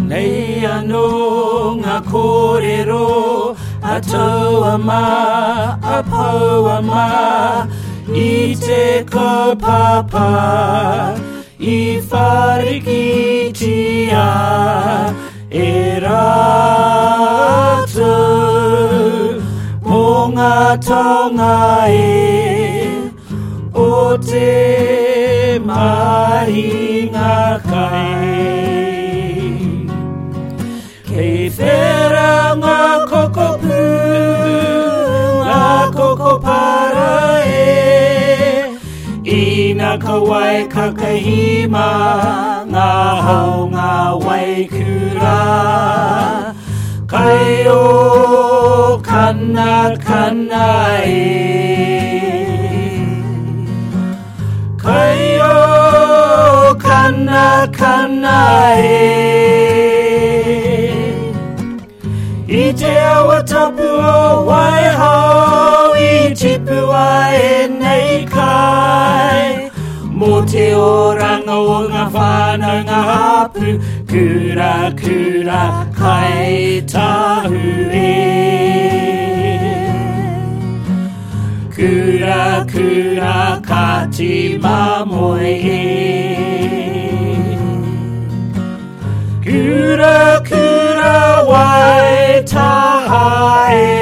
Nei anō ngā kōrero Atua mā, apaua mā I te kaupapa I wharikitia E rātou Mō ngā taonga O te mahinga kai Kei whera ngā kokopu Ngā kokopara Ina ka wai kakahima Ngā hau ngā waikura Kai o kana Kai o kana I te awa tapu o waihau I tipua e nei kai Mō te oranga o ngā whānau ngā hapu Kura kai tahu Kura kati mamoe Kura wai taha